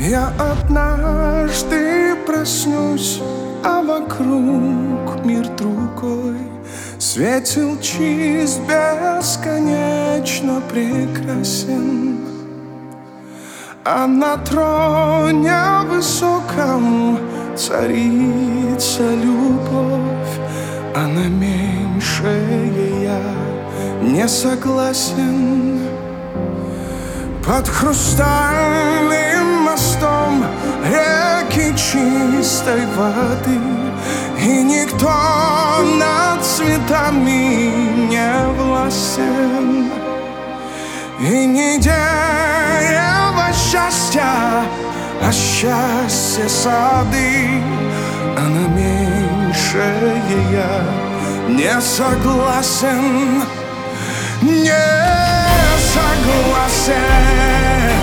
Я однажды проснусь, а вокруг мир другой. Светил чист, бесконечно прекрасен, а на троне высоком царица любовь. А на меньшее я не согласен. Под хрустальным мостом реки чистой воды, и никто над цветами не властен. И не дерево счастья, а счастье сады, а на меньшее я не согласен. Не согласен.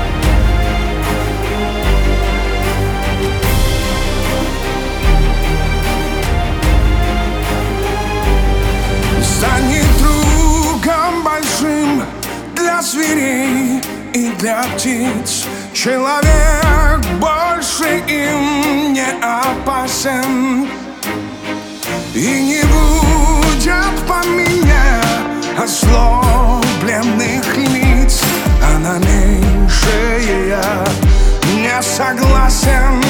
Станет другом большим для зверей и для птиц. Человек больше им не опасен. И не будет по мне озлобленных лиц, а на меньшее я не согласен.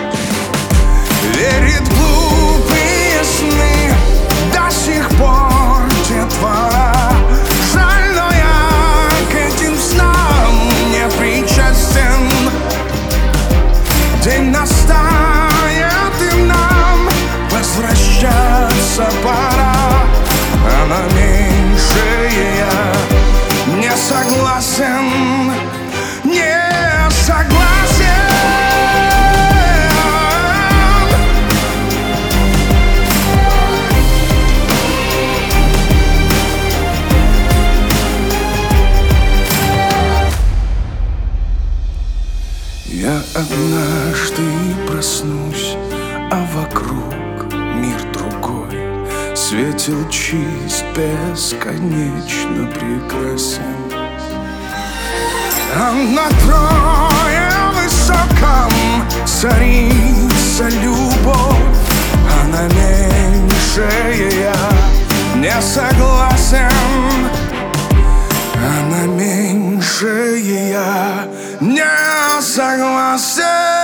Верит в глупые сны до сих пор детвора. Жаль, но я к этим снам не причастен. День настанет, и нам возвращаться пора, а на меньшее я не согласен. Не согласен. Я однажды проснусь, а вокруг мир другой. Светил чист, бесконечно прекрасен, а на троне высоком царица любовь. А на меньшее я не согласен. А на меньшее я не согласен.